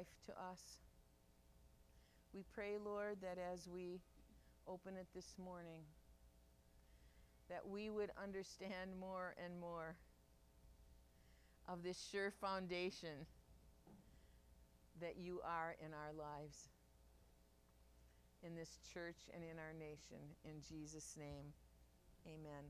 life to us. We pray, Lord, that as we open it this morning, that we would understand more and more of this sure foundation that you are in our lives, in this church and in our nation. In Jesus' name, amen.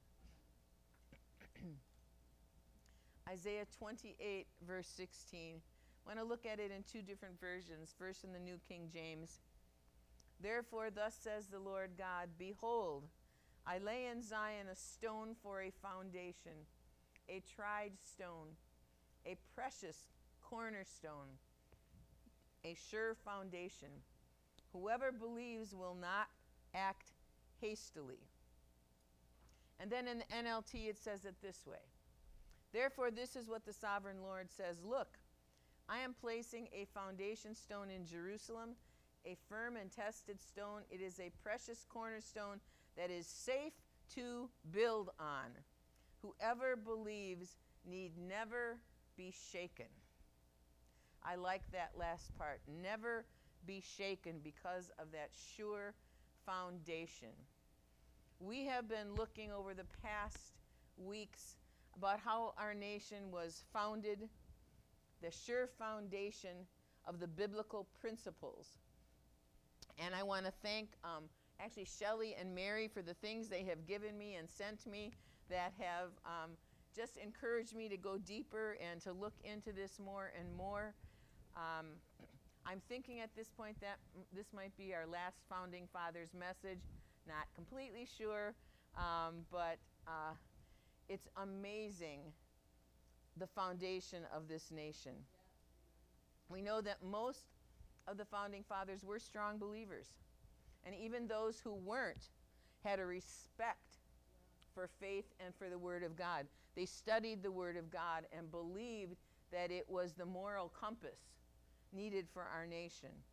Isaiah 28, verse 16. I want to look at it in two different versions. First in the New King James. Therefore, thus says the Lord God, behold, I lay in Zion a stone for a foundation, a tried stone, a precious cornerstone, a sure foundation. Whoever believes will not act hastily. And then in the NLT it says it this way. Therefore, this is what the sovereign Lord says. Look, I am placing a foundation stone in Jerusalem, a firm and tested stone. It is a precious cornerstone that is safe to build on. Whoever believes need never be shaken. I like that last part. Never be shaken because of that sure foundation. We have been looking over the past weeks about how our nation was founded, the sure foundation of the biblical principles. And I want to thank actually Shelley and Mary for the things they have given me and sent me that have just encouraged me to go deeper and to look into this more and more. I'm thinking at this point that this might be our last Founding Fathers message. Not completely sure, but it's amazing the foundation of this nation. We know that most of the Founding Fathers were strong believers. And even those who weren't had a respect for faith and for the Word of God. They studied the Word of God and believed that it was the moral compass needed for our nation.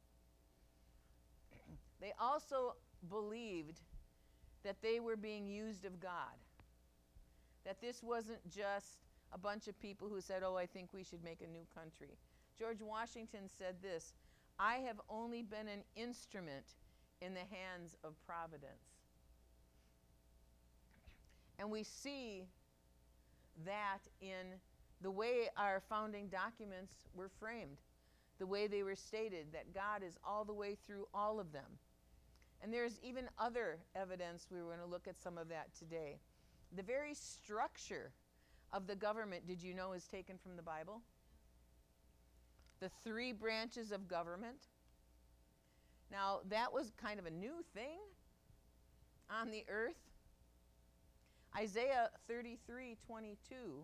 They also believed that they were being used of God, that this wasn't just a bunch of people who said, oh, I think we should make a new country. George Washington said this, I have only been an instrument in the hands of Providence. And we see that in the way our founding documents were framed, the way they were stated, that God is all the way through all of them. And there's even other evidence. We're going to look at some of that today. The very structure of the government, did you know, is taken from the Bible? The 3 branches of government. Now, that was kind of a new thing on the earth. Isaiah 33:22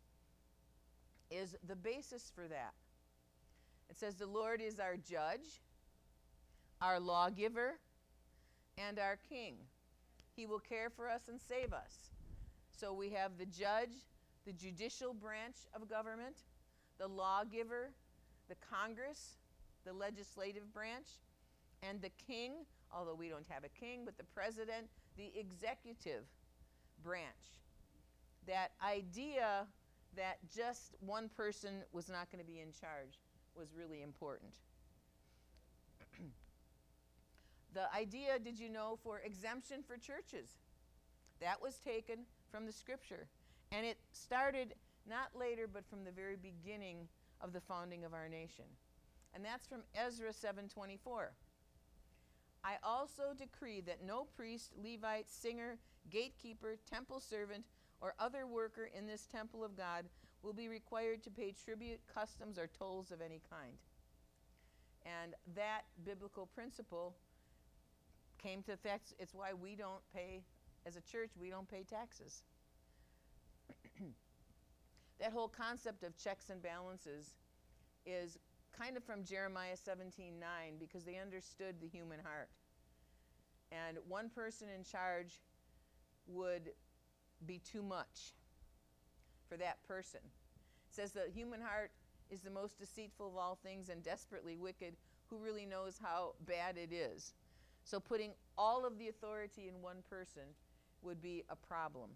is the basis for that. It says, the Lord is our judge, our lawgiver, and our king. He will care for us and save us. So we have the judge, the judicial branch of government, the lawgiver, the Congress, the legislative branch, and the king, although we don't have a king, but the president, the executive branch. That idea that just one person was not going to be in charge was really important. The idea, did you know, for exemption for churches, that was taken from the scripture. And it started not later, but from the very beginning of the founding of our nation. And that's from Ezra 7:24. I also decree that no priest, Levite, singer, gatekeeper, temple servant, or other worker in this temple of God will be required to pay tribute, customs, or tolls of any kind. And that biblical principle came to effect. It's why we don't pay, as a church, we don't pay taxes. That whole concept of checks and balances is kind of from Jeremiah 17:9, because they understood the human heart. And one person in charge would be too much for that person. It says the human heart is the most deceitful of all things and desperately wicked. Who really knows how bad it is? So putting all of the authority in one person would be a problem.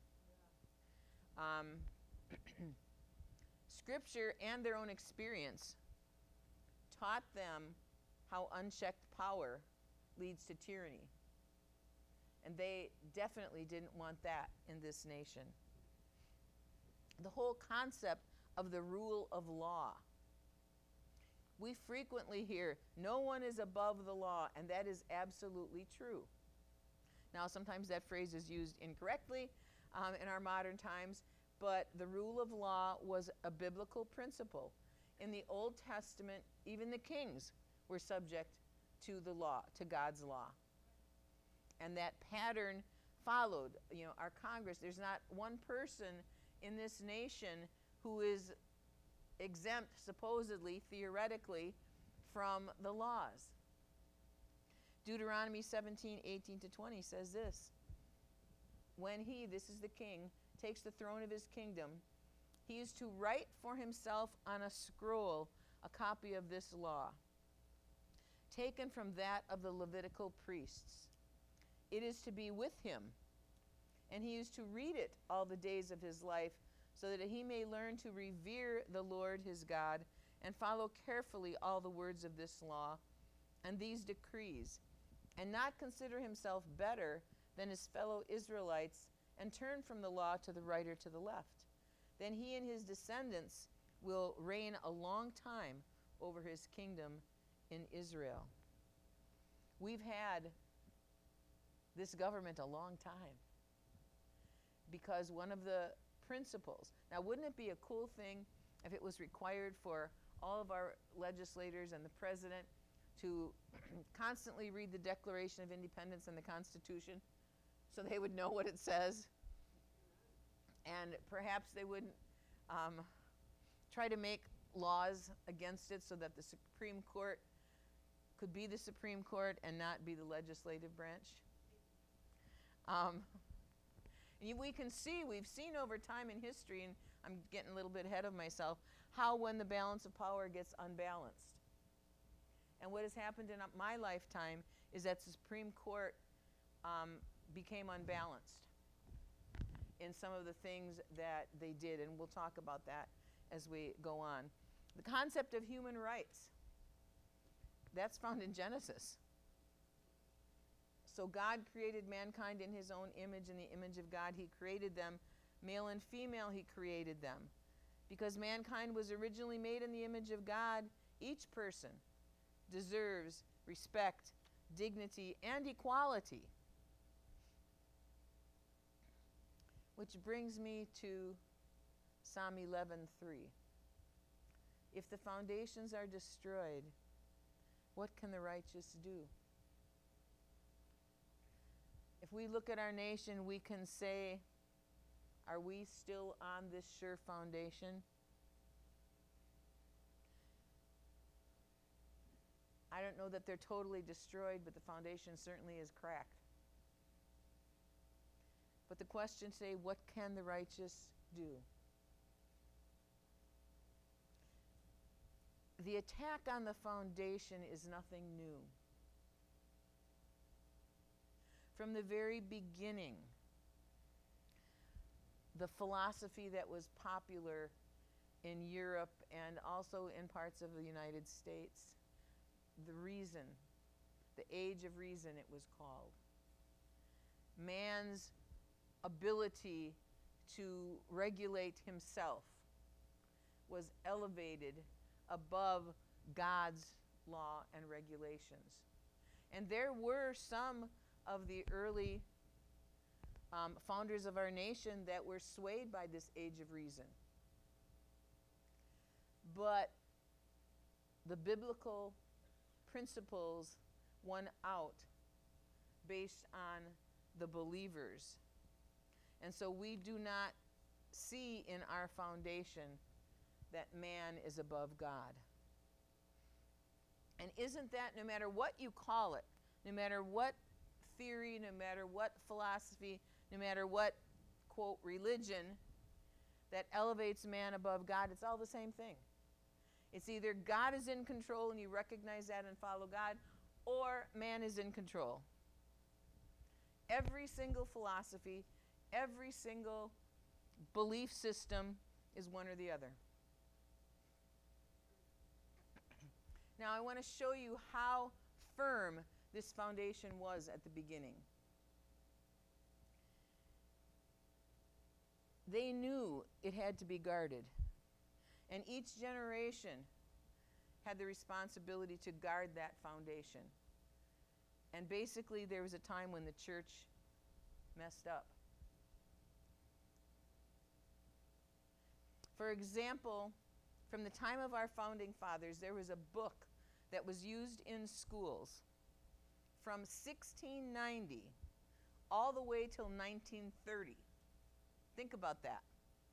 Scripture and their own experience taught them how unchecked power leads to tyranny. And they definitely didn't want that in this nation. The whole concept of the rule of law. We frequently hear, no one is above the law, and that is absolutely true. Now, sometimes that phrase is used incorrectly in our modern times, but the rule of law was a biblical principle. In the Old Testament, even the kings were subject to the law, to God's law. And that pattern followed. Our Congress, there's not one person in this nation who is exempt, supposedly, theoretically, from the laws. Deuteronomy 17:18-20 says this: when he, this is the king, takes the throne of his kingdom, he is to write for himself on a scroll a copy of this law, taken from that of the Levitical priests. It is to be with him, and he is to read it all the days of his life, so that he may learn to revere the Lord his God and follow carefully all the words of this law and these decrees, and not consider himself better than his fellow Israelites and turn from the law to the right or to the left. Then he and his descendants will reign a long time over his kingdom in Israel. We've had this government a long time because one of the principles, now wouldn't it be a cool thing if it was required for all of our legislators and the president to constantly read the Declaration of Independence and the Constitution so they would know what it says? And perhaps they wouldn't try to make laws against it so that the Supreme Court could be the Supreme Court and not be the legislative branch. We've seen over time in history, and I'm getting a little bit ahead of myself, how when the balance of power gets unbalanced. And what has happened in my lifetime is that the Supreme Court became unbalanced in some of the things that they did, and we'll talk about that as we go on. The concept of human rights, that's found in Genesis. So God created mankind in his own image. In the image of God he created them. Male and female he created them. Because mankind was originally made in the image of God, each person deserves respect, dignity, and equality. Which brings me to Psalm 11:3. If the foundations are destroyed, what can the righteous do? If we look at our nation, we can say, are we still on this sure foundation? I don't know that they're totally destroyed, but the foundation certainly is cracked. But the question today, what can the righteous do? The attack on the foundation is nothing new. From the very beginning, the philosophy that was popular in Europe and also in parts of the United States, the reason, the age of reason it was called. Man's ability to regulate himself was elevated above God's law and regulations. And there were some of the early founders of our nation that were swayed by this age of reason. But the biblical principles won out based on the believers. And so we do not see in our foundation that man is above God. And isn't that, no matter what you call it, no matter what theory, no matter what philosophy, no matter what, quote, religion that elevates man above God, it's all the same thing. It's either God is in control and you recognize that and follow God, or man is in control. Every single philosophy, every single belief system is one or the other. Now, I want to show you how firm this foundation was at the beginning. They knew it had to be guarded. And each generation had the responsibility to guard that foundation. And basically, there was a time when the church messed up. For example, from the time of our founding fathers, there was a book that was used in schools from 1690 all the way till 1930. Think about that.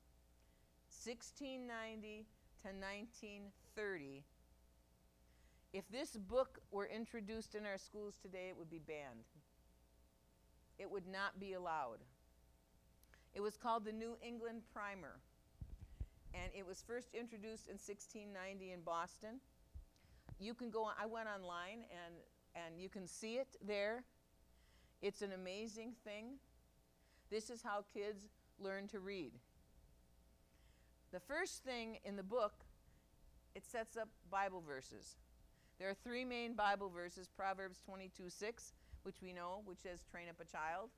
1690 to 1930. If this book were introduced in our schools today, it would be banned. It would not be allowed. It was called the New England Primer, and it was first introduced in 1690 in Boston. You can go on, I went online, and you can see it there. It's an amazing thing. This is how kids learn to read. The first thing in the book, it sets up Bible verses. There are three main Bible verses: Proverbs 22:6, which we know, which says, train up a child.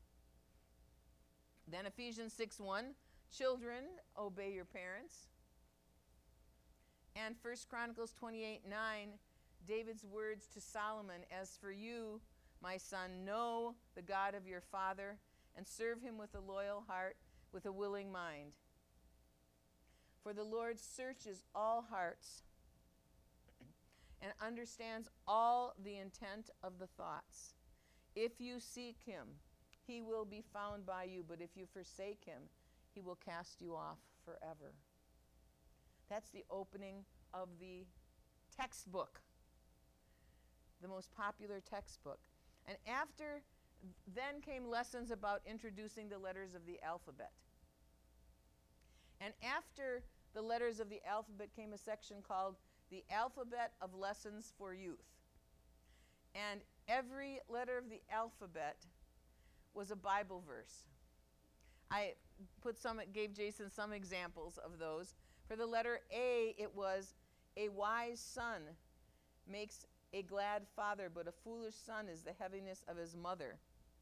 Then Ephesians 6:1, children, obey your parents. And 1 Chronicles 28:9, David's words to Solomon, as for you, my son, know the God of your father, and serve him with a loyal heart, with a willing mind. For the Lord searches all hearts and understands all the intent of the thoughts. If you seek him, he will be found by you, but if you forsake him, he will cast you off forever. That's the opening of the textbook, the most popular textbook. And after, then came lessons about introducing the letters of the alphabet. And after the letters of the alphabet came a section called the Alphabet of Lessons for Youth. And every letter of the alphabet was a Bible verse. I gave Jason some examples of those. For the letter A, it was, a wise son makes a glad father, but a foolish son is the heaviness of his mother.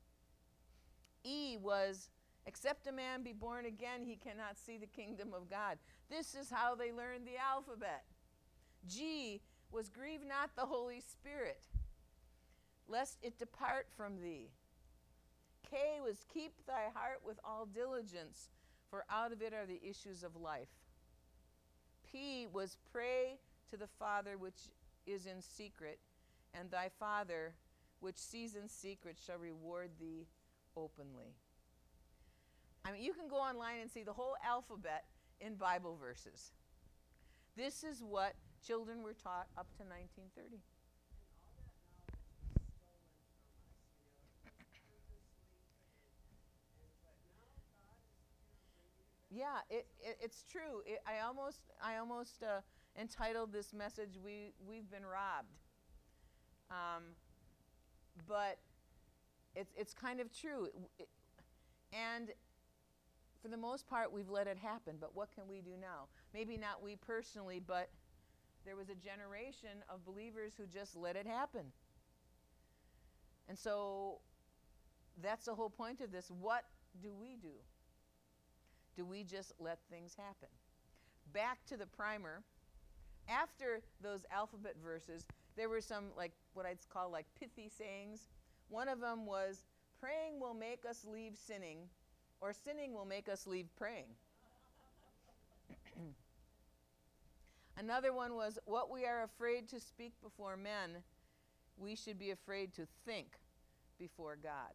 E was, except a man be born again, he cannot see the kingdom of God. This is how they learned the alphabet. G was, grieve not the Holy Spirit, lest it depart from thee. K was, keep thy heart with all diligence, for out of it are the issues of life. P was, pray to the Father which is in secret, and thy Father which sees in secret shall reward thee openly. I mean, you can go online and see the whole alphabet in Bible verses. This is what children were taught up to 1930. Yeah, it's true. I almost entitled this message, We've Been Robbed. But it's kind of true. And for the most part, we've let it happen. But what can we do now? Maybe not we personally, but there was a generation of believers who just let it happen. And so that's the whole point of this. What do we do? Do we just let things happen? Back to the primer. After those alphabet verses, there were some, like what I'd call like pithy sayings. One of them was, praying will make us leave sinning, or sinning will make us leave praying. Another one was, what we are afraid to speak before men, we should be afraid to think before God.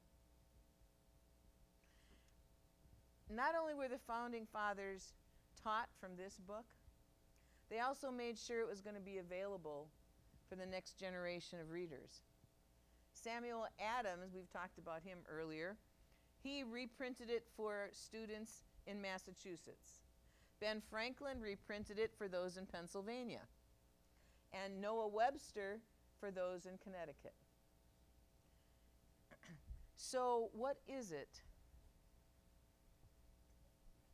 Not only were the founding fathers taught from this book, they also made sure it was going to be available for the next generation of readers. Samuel Adams, we've talked about him earlier, he reprinted it for students in Massachusetts. Ben Franklin reprinted it for those in Pennsylvania. And Noah Webster for those in Connecticut. So what is it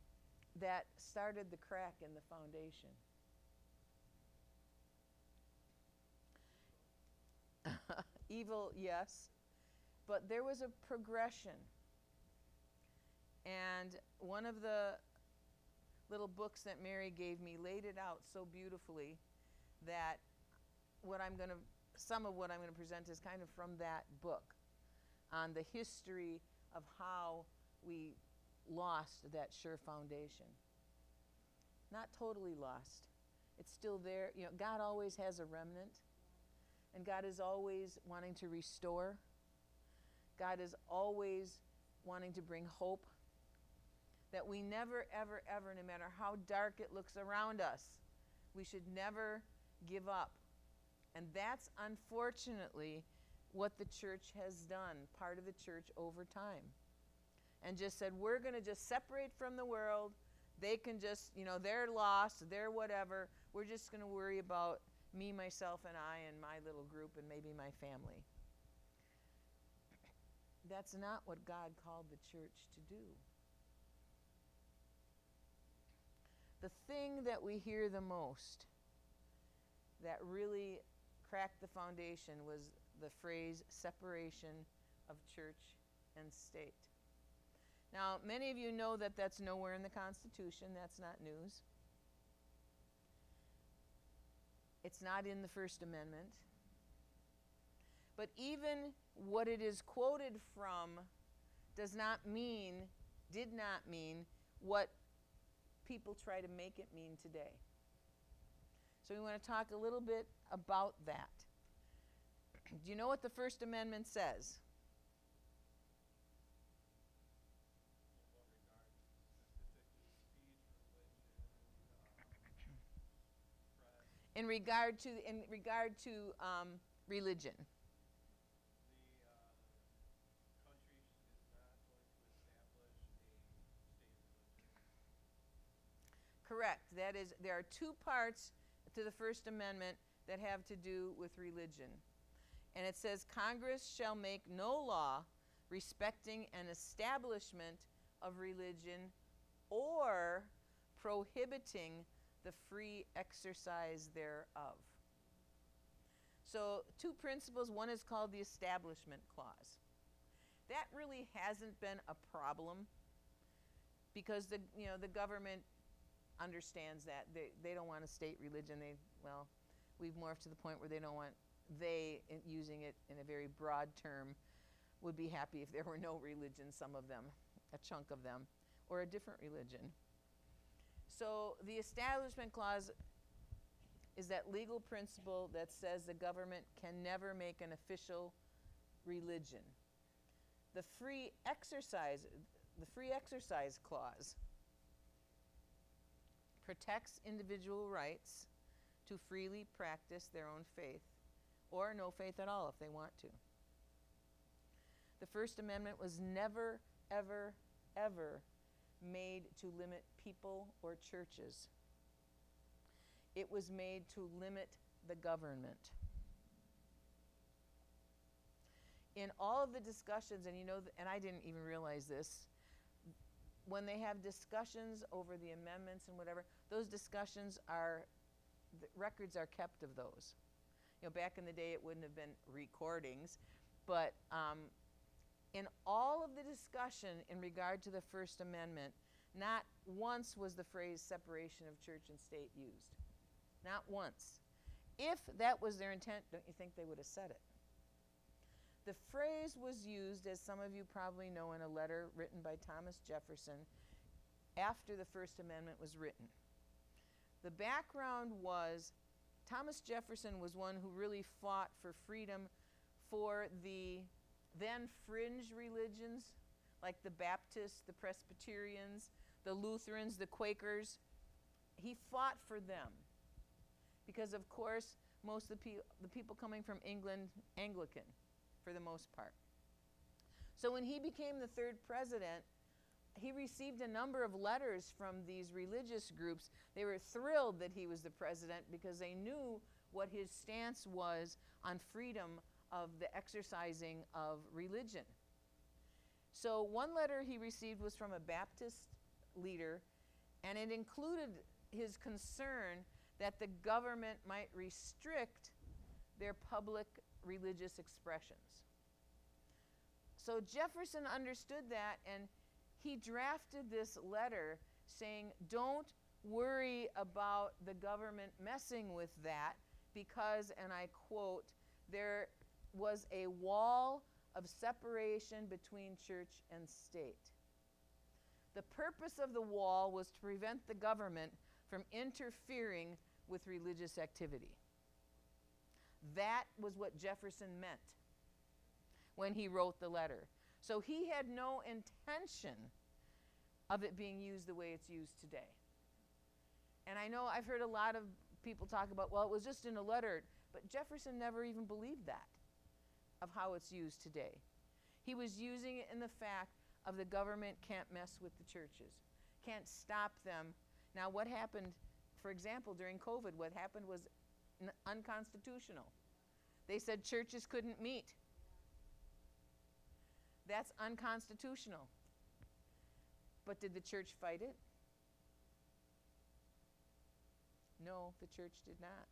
that started the crack in the foundation? Evil, yes. But there was a progression. And one of the little books that Mary gave me laid it out so beautifully that some of what I'm going to present is kind of from that book on the history of how we lost that sure foundation. Not totally lost. It's still there. You know, God always has a remnant, and God is always wanting to restore. God is always wanting to bring hope. That we never, ever, ever, no matter how dark it looks around us, we should never give up. And that's unfortunately what the church has done, part of the church over time. And just said, we're going to just separate from the world. They can just, they're lost, they're whatever. We're just going to worry about me, myself, and I, and my little group, and maybe my family. That's not what God called the church to do. The thing that we hear the most that really cracked the foundation was the phrase separation of church and state. Now, many of you know that that's nowhere in the Constitution. That's not news. It's not in the First Amendment. But even what it is quoted from did not mean what people try to make it mean today. So we want to talk a little bit about that. Do you know what the First Amendment says? In regard to religion. Correct. That is, there are two parts to the First Amendment that have to do with religion. And it says, Congress shall make no law respecting an establishment of religion or prohibiting the free exercise thereof. So, two principles. One is called the Establishment Clause. That really hasn't been a problem because the government understands that they don't want a state religion. We've morphed to the point where they don't want, using it in a very broad term, would be happy if there were no religion, some of them, a chunk of them, or a different religion. So the Establishment Clause is that legal principle that says the government can never make an official religion. The Free Exercise Clause protects individual rights to freely practice their own faith, or no faith at all if they want to. The First Amendment was never, ever, ever made to limit people or churches. It was made to limit the government. In all of the discussions, and I didn't even realize this, when they have discussions over the amendments and whatever, those discussions the records are kept of those. Back in the day it wouldn't have been recordings, but in all of the discussion in regard to the First Amendment, not once was the phrase separation of church and state used. Not once. If that was their intent, don't you think they would have said it? The phrase was used, as some of you probably know, in a letter written by Thomas Jefferson after the First Amendment was written. The background was Thomas Jefferson was one who really fought for freedom for the then fringe religions, like the Baptists, the Presbyterians, the Lutherans, the Quakers. He fought for them because, of course, most of the people coming from England, Anglican for the most part. So when he became the third president, he received a number of letters from these religious groups. They were thrilled that he was the president because they knew what his stance was on freedom of the exercising of religion. So one letter he received was from a Baptist leader, and it included his concern that the government might restrict their public religious expressions. So Jefferson understood that, and he drafted this letter saying, don't worry about the government messing with that because, and I quote, there was a wall of separation between church and state. The purpose of the wall was to prevent the government from interfering with religious activity. That was what Jefferson meant when he wrote the letter. So he had no intention of it being used the way it's used today. And I know I've heard a lot of people talk about, well, it was just in a letter, but Jefferson never even believed that, of how it's used today. He was using it in the fact of the government can't mess with the churches, can't stop them. Now what happened, for example, during COVID, what happened was unconstitutional. They said churches couldn't meet. That's unconstitutional. But did the church fight it? No, the church did not.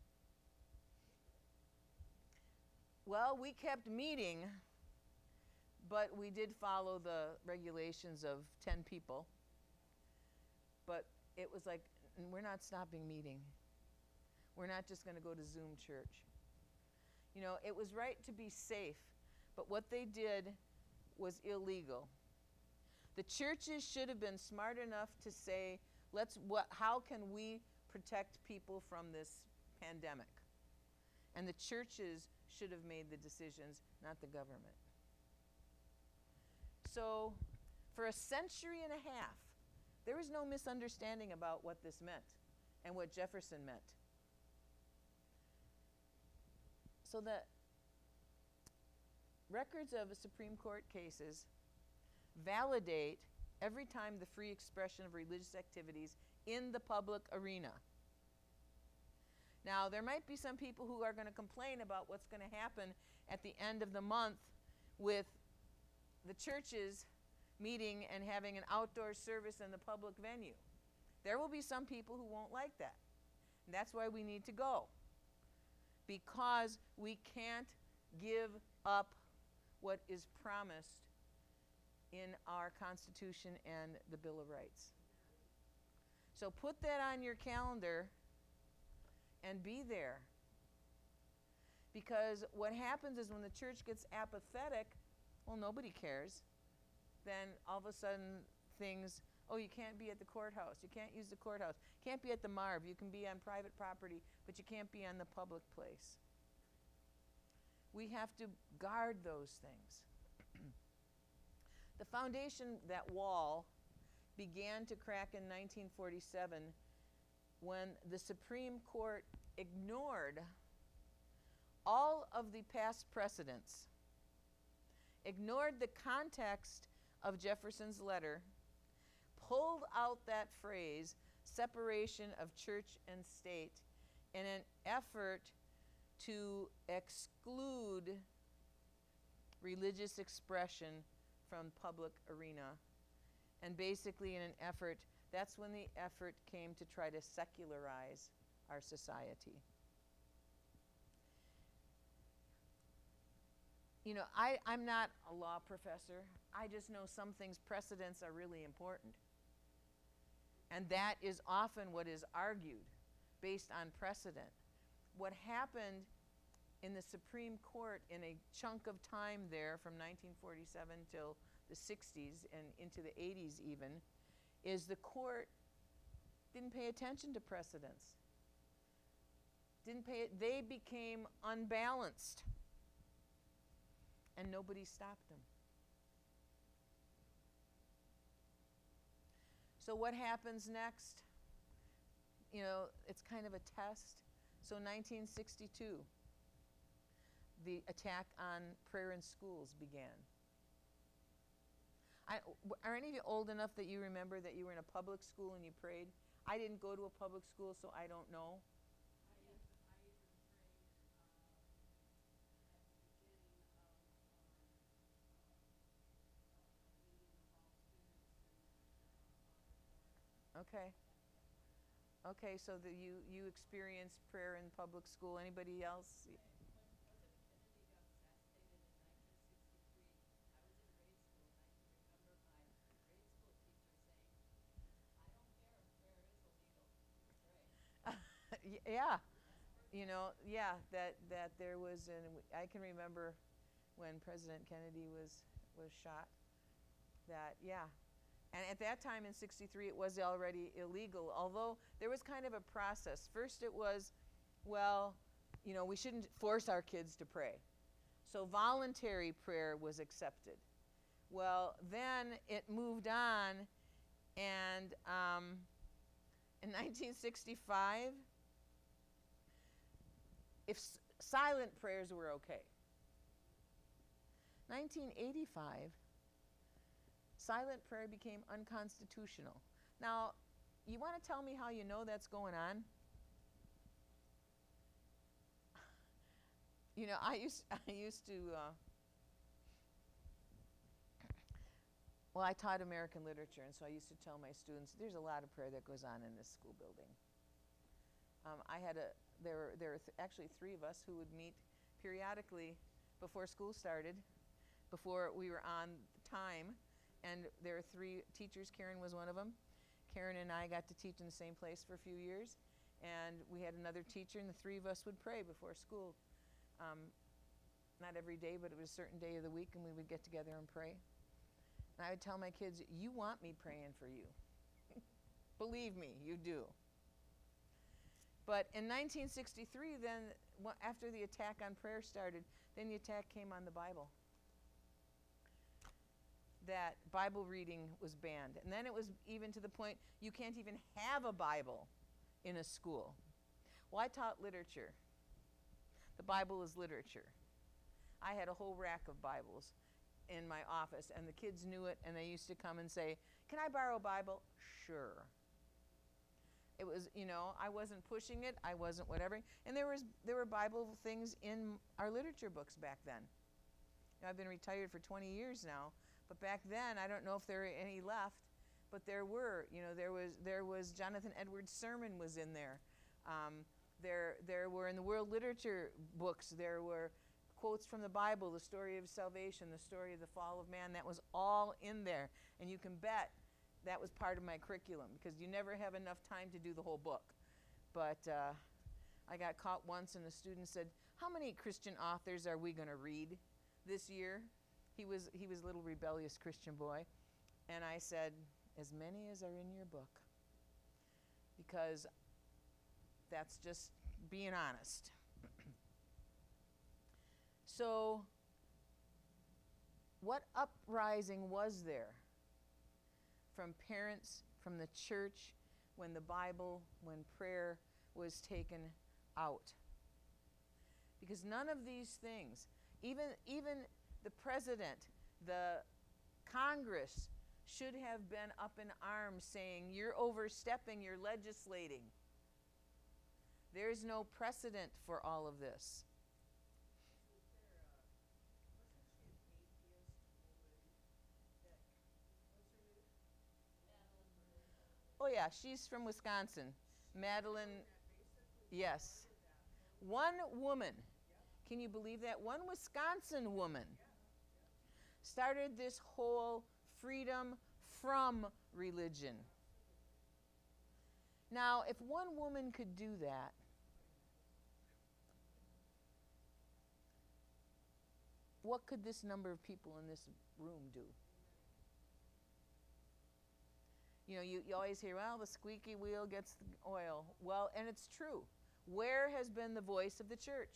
Well, we kept meeting, but we did follow the regulations of 10 people. But it was like, we're not stopping meeting. We're not just going to go to Zoom church. You know, it was right to be safe, but what they did was illegal. The churches should have been smart enough to say, how can we protect people from this pandemic? And the churches should have made the decisions, not the government. So, for a century and a half, there was no misunderstanding about what this meant and what Jefferson meant. So the records of Supreme Court cases validate every time the free expression of religious activities in the public arena. Now, there might be some people who are going to complain about what's going to happen at the end of the month with the churches meeting and having an outdoor service in the public venue. There will be some people who won't like that. And that's why we need to go. Because we can't give up what is promised in our Constitution and the Bill of Rights. So put that on your calendar and be there. Because what happens is when the church gets apathetic, well, nobody cares. Then all of a sudden things, oh, you can't be at the courthouse. You can't use the courthouse. Can't be at the Marv. You can be on private property, but you can't be on the public place. We have to guard those things. The foundation, that wall, began to crack in 1947 when the Supreme Court ignored all of the past precedents, ignored the context of Jefferson's letter, pulled out that phrase, separation of church and state, in an effort to exclude religious expression from public arena. And basically in an effort, that's when the effort came to try to secularize our society. You know, I'm not a law professor. I just know some things, precedents are really important. And that is often what is argued based on precedent. What happened in the Supreme Court in a chunk of time there from 1947 till the 60s and into the 80s even, is the court didn't pay attention to precedents. They became unbalanced. And nobody stopped them. So what happens next? You know, it's kind of a test. So 1962, the attack on prayer in schools began. Are any of you old enough that you remember that you were in a public school and you prayed? I didn't go to a public school, so I don't know. Okay. Okay, so you experienced prayer in public school. Anybody else? Yeah, that there was, and I can remember when President Kennedy was shot. That, yeah, and at that time in '63, it was already illegal. Although there was kind of a process. First, it was, well, we shouldn't force our kids to pray, so voluntary prayer was accepted. Well, then it moved on, and in 1965, if silent prayers were okay. 1985, silent prayer became unconstitutional. Now, you want to tell me how you know that's going on? I used to. Well, I taught American literature, and so I used to tell my students, there's a lot of prayer that goes on in this school building. There were actually three of us who would meet periodically before school started, before we were on time, and there were three teachers. Karen was one of them. Karen and I got to teach in the same place for a few years, and we had another teacher, and the three of us would pray before school. Not every day, but it was a certain day of the week, and we would get together and pray. And I would tell my kids, you want me praying for you. Believe me, you do. But in 1963, then, after the attack on prayer started, then the attack came on the Bible. That Bible reading was banned. And then it was even to the point you can't even have a Bible in a school. Well, I taught literature. The Bible is literature. I had a whole rack of Bibles in my office, and the kids knew it, and they used to come and say, can I borrow a Bible? Sure. It was, I wasn't pushing it, I wasn't whatever. And there were Bible things in our literature books back then. I've been retired for 20 years now, but back then, I don't know if there are any left, but there were. There was Jonathan Edwards' sermon was in there. There were in the world literature books, there were quotes from the Bible, the story of salvation, the story of the fall of man. That was all in there. And you can bet that was part of my curriculum, because you never have enough time to do the whole book. But I got caught once, and a student said, how many Christian authors are we going to read this year? He was a little rebellious Christian boy. And I said, as many as are in your book. Because that's just being honest. So, what uprising was there from parents, from the church, when the Bible, when prayer was taken out? Because none of these things, even the president, the Congress, should have been up in arms saying, you're overstepping, you're legislating. There's no precedent for all of this. Oh yeah, she's from Wisconsin. Madeline, yes. One woman, can you believe that? One Wisconsin woman started this whole freedom from religion. Now, if one woman could do that, what could this number of people in this room do? You always hear, well, the squeaky wheel gets the oil. Well, and it's true. Where has been the voice of the church?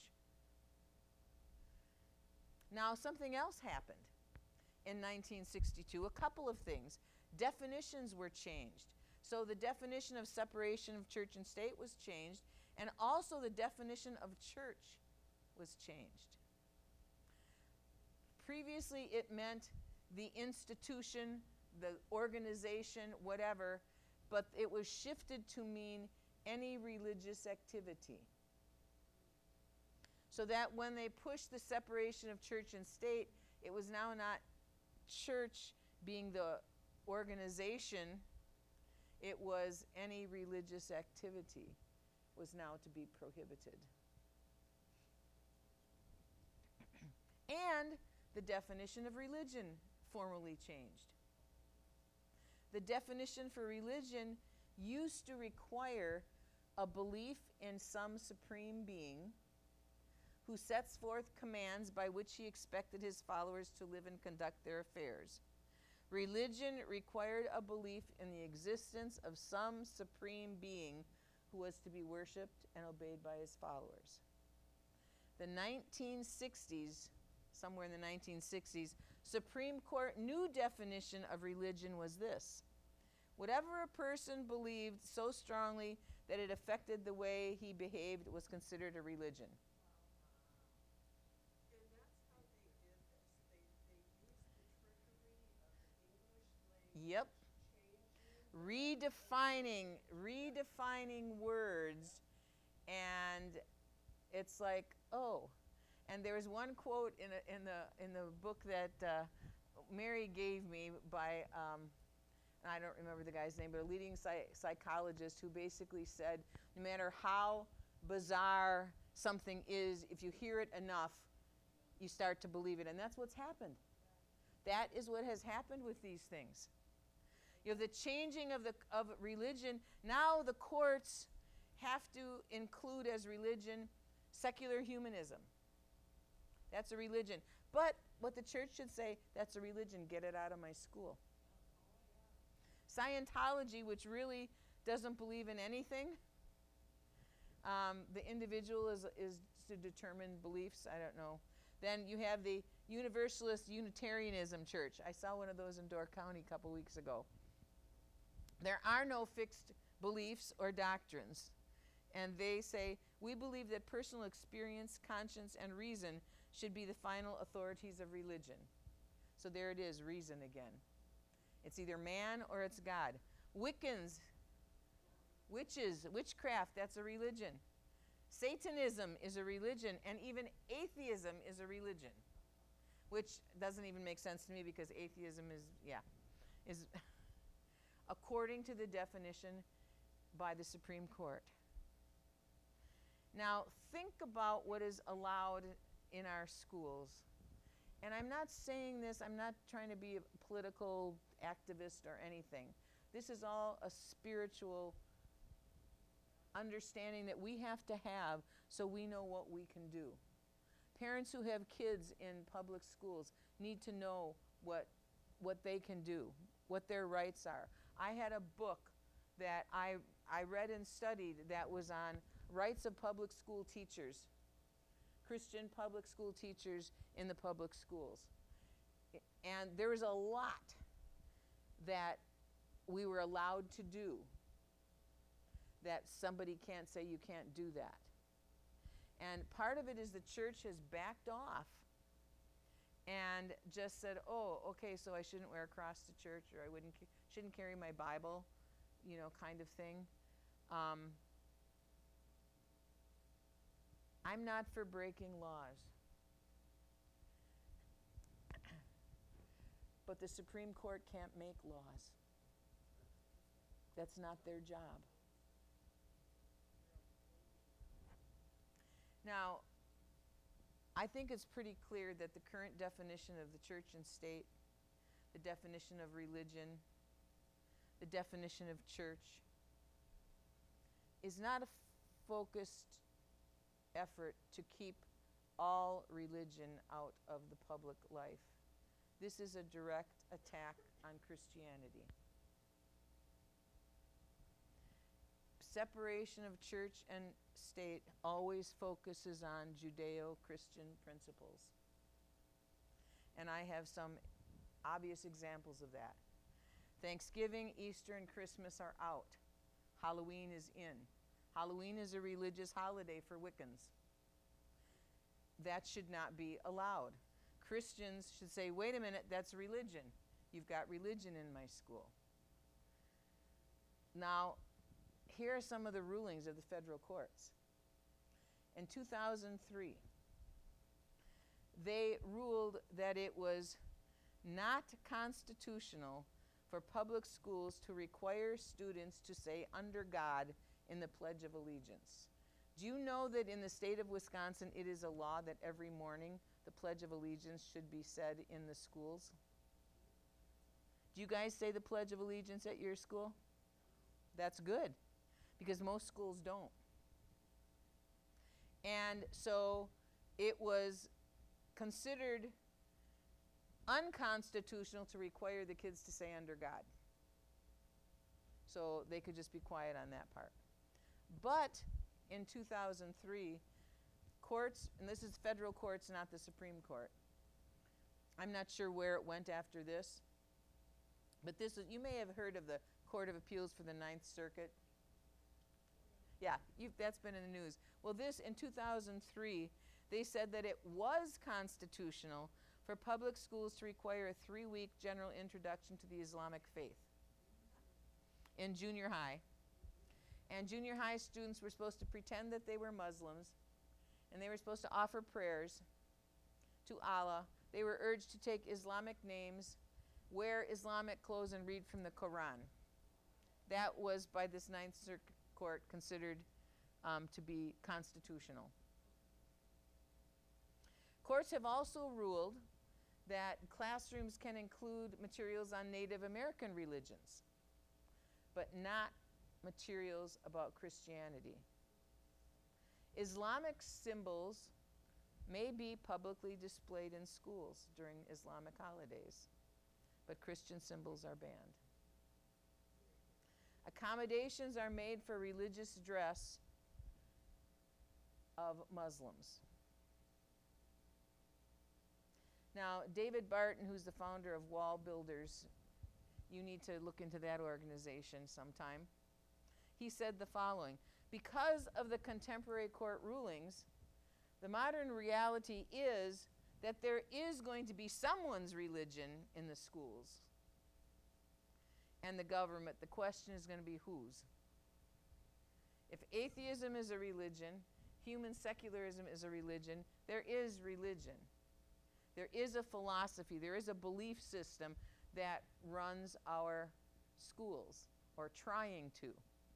Now, something else happened in 1962. A couple of things. Definitions were changed. So the definition of separation of church and state was changed, and also the definition of church was changed. Previously, it meant the institution, the organization, whatever, but it was shifted to mean any religious activity. So that when they pushed the separation of church and state, it was now not church being the organization, it was any religious activity was now to be prohibited. And the definition of religion formally changed. The definition for religion used to require a belief in some supreme being who sets forth commands by which he expected his followers to live and conduct their affairs. Religion required a belief in the existence of some supreme being who was to be worshiped and obeyed by his followers. The 1960s, somewhere in the 1960s, Supreme Court new definition of religion was this: whatever a person believed so strongly that it affected the way he behaved was considered a religion. And that's how they did this. They used the trickery of the English language. Yep. Changing Redefining words, and it's like, oh. And there was one quote in the book that Mary gave me by I don't remember the guy's name, but a leading psychologist who basically said, no matter how bizarre something is, if you hear it enough, you start to believe it. And that's what's happened. That is what has happened with these things. You have the changing of religion. Now the courts have to include as religion secular humanism. That's a religion. But what the church should say, that's a religion. Get it out of my school. Scientology, which really doesn't believe in anything, the individual is to determine beliefs. I don't know. Then you have the Universalist Unitarianism Church. I saw one of those in Door County a couple weeks ago. There are no fixed beliefs or doctrines. And they say, we believe that personal experience, conscience, and reason should be the final authorities of religion. So there it is, reason again. It's either man or it's God. Wiccans, witches, witchcraft, that's a religion. Satanism is a religion, and even atheism is a religion, which doesn't even make sense to me because atheism is according to the definition by the Supreme Court. Now, think about what is allowed in our schools. And I'm not saying this, I'm not trying to be a political activist or anything. This is all a spiritual understanding that we have to have so we know what we can do. Parents who have kids in public schools need to know what they can do, what their rights are. I had a book that I read and studied that was on rights of public school teachers, Christian public school teachers in the public schools. And there was a lot that we were allowed to do that somebody can't say you can't do that. And part of it is the church has backed off and just said, oh, okay, so I shouldn't wear a cross to church, or I shouldn't carry my Bible, kind of thing. I'm not for breaking laws. But the Supreme Court can't make laws. That's not their job. Now, I think it's pretty clear that the current definition of the church and state, the definition of religion, the definition of church, is not a focused effort to keep all religion out of the public life. This is a direct attack on Christianity. Separation of church and state always focuses on Judeo-Christian principles. And I have some obvious examples of that. Thanksgiving, Easter, and Christmas are out. Halloween is in. Halloween is a religious holiday for Wiccans. That should not be allowed. Christians should say, wait a minute, that's religion. You've got religion in my school. Now, here are some of the rulings of the federal courts. In 2003, they ruled that it was not constitutional for public schools to require students to say "under God" in the Pledge of Allegiance. Do you know that in the state of Wisconsin, it is a law that every morning the Pledge of Allegiance should be said in the schools? Do you guys say the Pledge of Allegiance at your school? That's good. because most schools don't. And so it was considered unconstitutional to require the kids to say under God. So they could just be quiet on that part. But in 2003, courts, and this is federal courts, not the Supreme Court. I'm not sure where it went after this, but this is, you may have heard of the Court of Appeals for the Ninth Circuit. Yeah, that's been in the news. Well, this, in 2003, they said that it was constitutional for public schools to require a 3-week general introduction to the Islamic faith in junior high. And junior high students were supposed to pretend that they were Muslims, and they were supposed to offer prayers to Allah. They were urged to take Islamic names, wear Islamic clothes, and read from the Quran. That was, by this Ninth Circuit Court, considered to be constitutional. Courts have also ruled that classrooms can include materials on Native American religions, but not materials about Christianity. Islamic symbols may be publicly displayed in schools during Islamic holidays, but Christian symbols are banned. Accommodations are made for religious dress of Muslims. Now, David Barton, who's the founder of Wall Builders, you need to look into that organization sometime. He said the following: because of the contemporary court rulings, the modern reality is that there is going to be someone's religion in the schools and the government. The question is going to be whose. If atheism is a religion, human secularism is a religion, there is religion. There is a philosophy, there is a belief system that runs our schools, or trying to.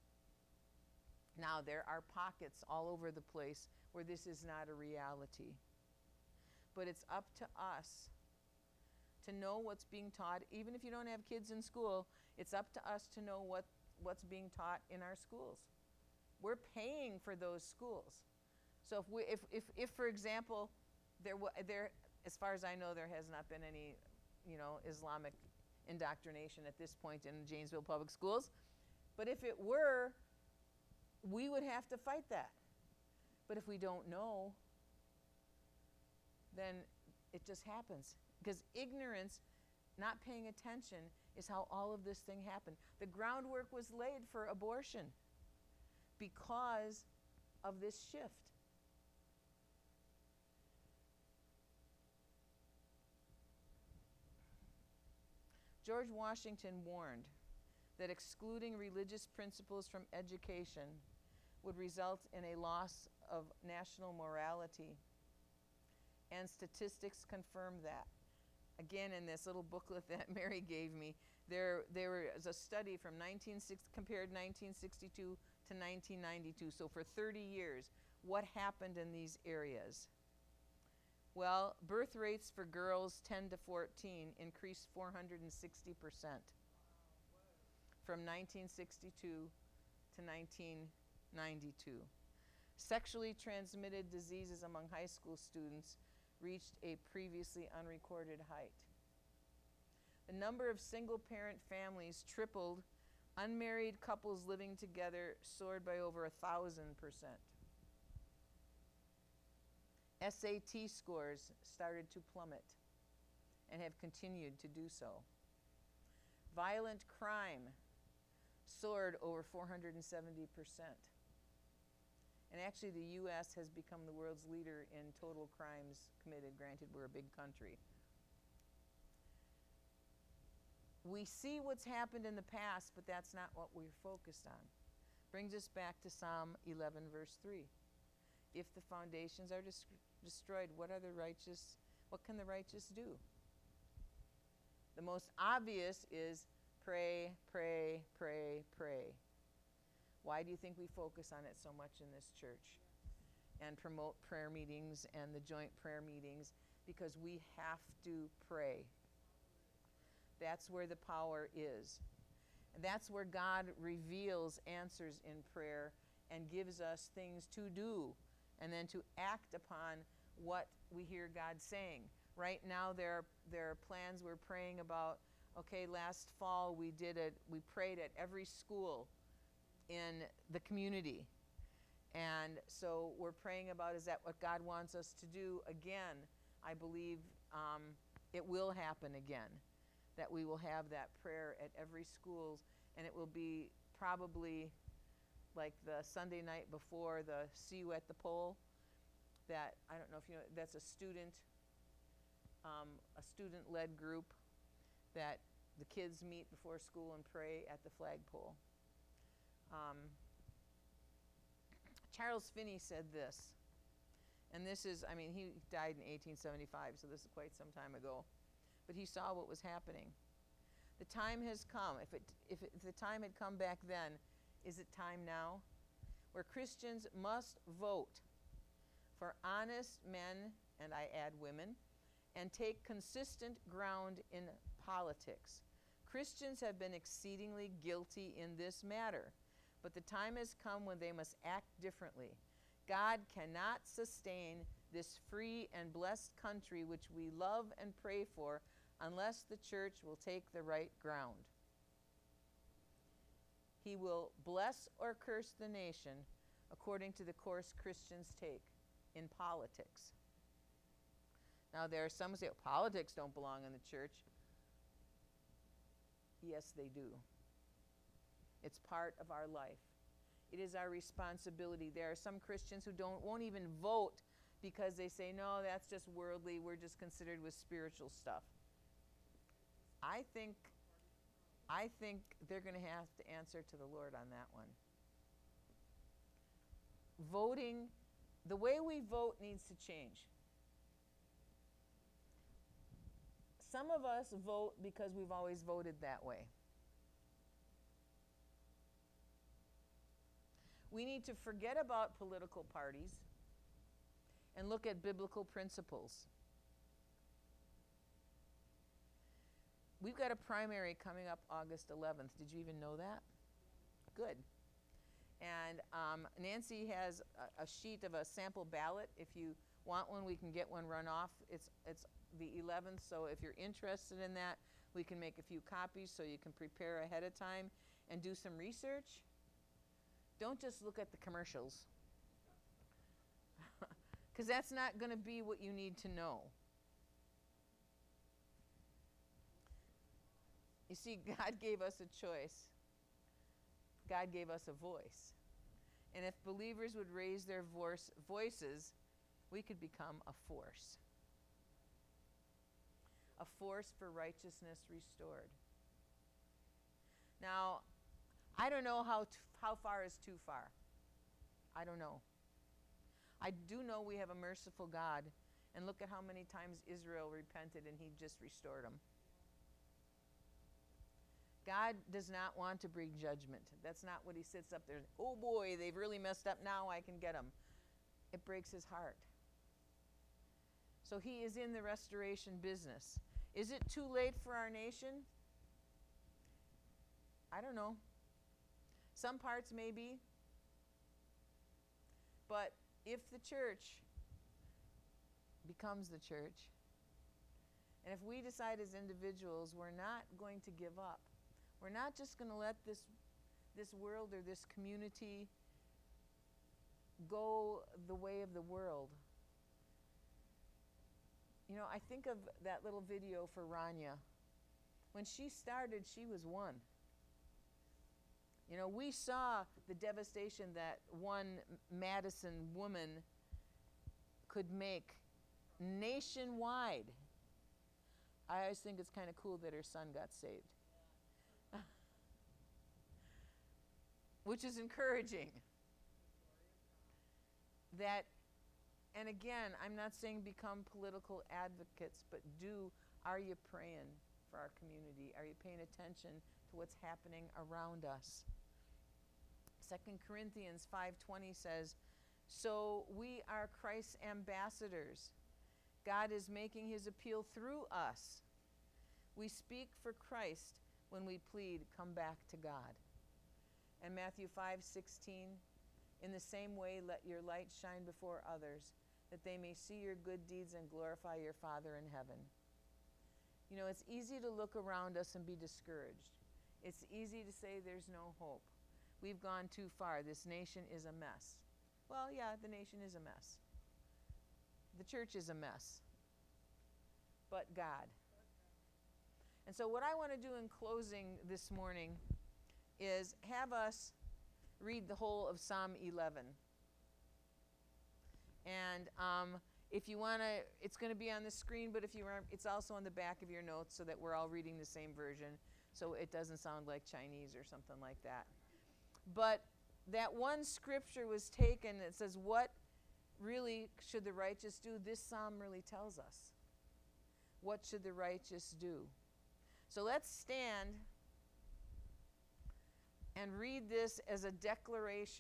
Now, there are pockets all over the place where this is not a reality. But it's up to us to know what's being taught. Even if you don't have kids in school, it's up to us to know what's being taught in our schools. We're paying for those schools. So if for example, there, as far as I know, there has not been any, Islamic indoctrination at this point in Janesville Public Schools. But if it were, we would have to fight that. But if we don't know, then it just happens. Because ignorance, not paying attention, is how all of this thing happened. The groundwork was laid for abortion because of this shift. George Washington warned that excluding religious principles from education would result in a loss of national morality. And statistics confirm that. Again, in this little booklet that Mary gave me, there was a study from compared 1962 to 1992. So for 30 years, what happened in these areas? Well, birth rates for girls 10 to 14 increased 460% from 1962 to 1992. Sexually transmitted diseases among high school students reached a previously unrecorded height. The number of single-parent families tripled. Unmarried couples living together soared by over 1,000%. SAT scores started to plummet and have continued to do so. Violent crime soared over 470%. And actually, the U.S. has become the world's leader in total crimes committed. Granted, we're a big country. We see what's happened in the past, but that's not what we're focused on. Brings us back to Psalm 11, verse 3. If the foundations are destroyed, what can the righteous do? The most obvious is pray, pray, pray, pray. Why do you think we focus on it so much in this church and promote prayer meetings and the joint prayer meetings? Because we have to pray. That's where the power is. That's where God reveals answers in prayer and gives us things to do and then to act upon what we hear God saying. Right now there are plans we're praying about. Okay, last fall we prayed at every school in the community. And so we're praying about, is that what God wants us to do? Again, I believe it will happen again, that we will have that prayer at every school, and it will be probably like the Sunday night before the See You at the Pole. That, I don't know if you know, that's a student-led group that the kids meet before school and pray at the flagpole. Charles Finney said this, and this is, I mean, he died in 1875, so this is quite some time ago, but he saw what was happening. The time has come. If the time had come back then, is it time now? Where Christians must vote for honest men, and I add women, and take consistent ground in politics. Christians have been exceedingly guilty in this matter, but the time has come when they must act differently. God cannot sustain this free and blessed country which we love and pray for unless the church will take the right ground. He will bless or curse the nation according to the course Christians take in politics. Now, there are some who say, politics don't belong in the church. Yes, they do. It's part of our life. It is our responsibility. There are some Christians who won't even vote because they say, no, that's just worldly. We're just considered with spiritual stuff. I think they're going to have to answer to the Lord on that one. Voting, the way we vote needs to change. Some of us vote because we've always voted that way. We need to forget about political parties and look at biblical principles. We've got a primary coming up August 11th. Did you even know that? Good. And Nancy has a sheet of a sample ballot. If you want one, we can get one run off. It's the 11th, so if you're interested in that, we can make a few copies so you can prepare ahead of time and do some research. Don't just look at the commercials, because that's not going to be what you need to know. You see, God gave us a choice. God gave us a voice. And if believers would raise their voices, we could become a force. A force for righteousness restored. Now, I don't know how far is too far. I don't know. I do know we have a merciful God, and look at how many times Israel repented and he just restored them. God does not want to bring judgment. That's not what he sits up there. Oh boy, they've really messed up. Now I can get them. It breaks his heart. So he is in the restoration business. Is it too late for our nation? I don't know. Some parts may be. But if the church becomes the church, and if we decide as individuals we're not going to give up, we're not just going to let this world or this community go the way of the world. You know, I think of that little video for Rania. When she started, she was one. You know, we saw the devastation that one Madison woman could make nationwide. I always think it's kind of cool that her son got saved. Which is encouraging. That, and again, I'm not saying become political advocates, but are you praying for our community? Are you paying attention to what's happening around us? 2 Corinthians 5:20 says, so we are Christ's ambassadors. God is making his appeal through us. We speak for Christ, when we plead, come back to God. And Matthew 5:16, in the same way, let your light shine before others, that they may see your good deeds and glorify your Father in heaven. You know, it's easy to look around us and be discouraged. It's easy to say there's no hope. We've gone too far. This nation is a mess. Well, yeah, the nation is a mess. The church is a mess. But God. And so what I want to do in closing this morning is have us read the whole of Psalm 11. And if you want to, it's going to be on the screen, but if you remember, it's also on the back of your notes so that we're all reading the same version, so it doesn't sound like Chinese or something like that. But that one scripture was taken that says, what really should the righteous do? This psalm really tells us. What should the righteous do? So let's stand and read this as a declaration.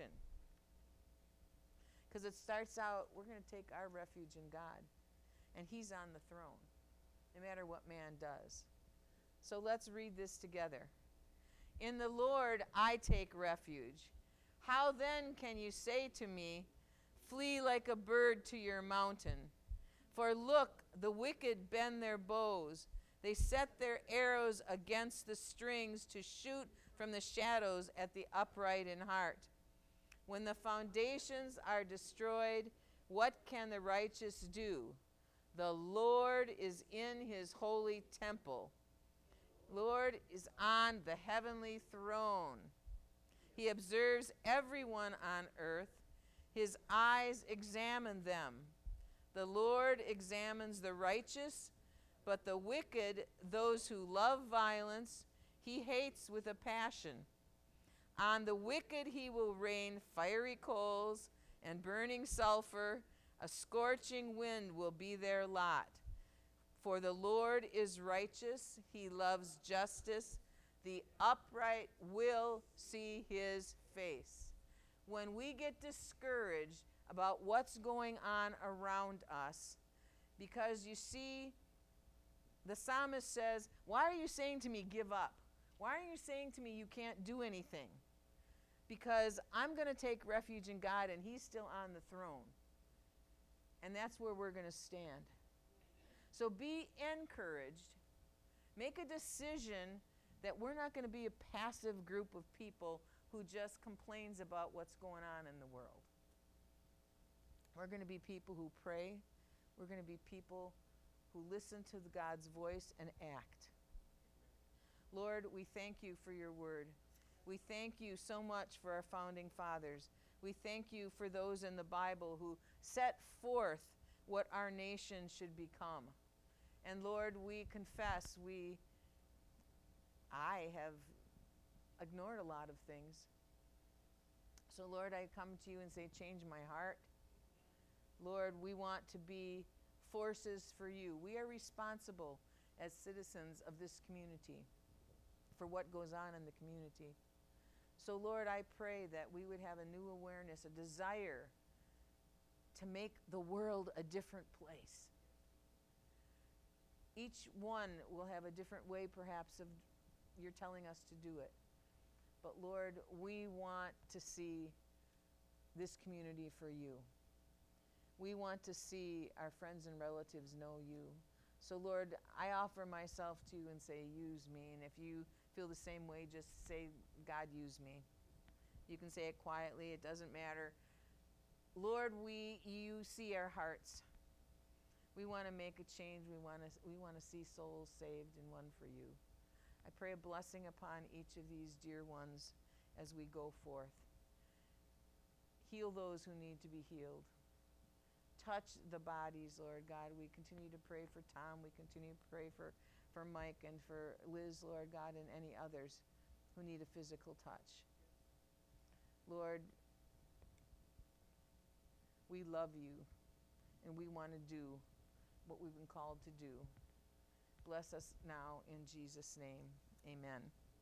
Because it starts out, we're going to take our refuge in God. And He's on the throne, no matter what man does. So let's read this together. In the Lord I take refuge. How then can you say to me, flee like a bird to your mountain? For look, the wicked bend their bows. They set their arrows against the strings to shoot from the shadows at the upright in heart. When the foundations are destroyed, what can the righteous do? The Lord is in His holy temple. Lord is on the heavenly throne. He observes everyone on earth. His eyes examine them. The Lord examines the righteous, but the wicked, those who love violence, He hates with a passion. On the wicked He will rain fiery coals and burning sulfur. A scorching wind will be their lot. For the Lord is righteous. He loves justice. The upright will see His face. When we get discouraged about what's going on around us, because you see, the psalmist says, why are you saying to me, give up? Why are you saying to me, you can't do anything? Because I'm going to take refuge in God, and He's still on the throne. And that's where we're going to stand. So be encouraged. Make a decision that we're not going to be a passive group of people who just complains about what's going on in the world. We're going to be people who pray. We're going to be people who listen to God's voice and act. Lord, we thank You for Your word. We thank You so much for our founding fathers. We thank You for those in the Bible who set forth what our nation should become. And Lord, we confess I have ignored a lot of things. So Lord, I come to You and say, change my heart. Lord, we want to be forces for You. We are responsible as citizens of this community for what goes on in the community. So Lord, I pray that we would have a new awareness, a desire to make the world a different place. Each one will have a different way, perhaps, of You're telling us to do it. But Lord, we want to see this community for You. We want to see our friends and relatives know You. So Lord, I offer myself to You and say, use me. And if you feel the same way, just say, God, use me. You can say it quietly. It doesn't matter. Lord, You see our hearts. We want to make a change. We want to see souls saved and won for You. I pray a blessing upon each of these dear ones as we go forth. Heal those who need to be healed. Touch the bodies, Lord God. We continue to pray for Tom. We continue to pray for Mike and for Liz, Lord God, and any others who need a physical touch. Lord, we love You, and we want to do what we've been called to do. Bless us now in Jesus' name. Amen.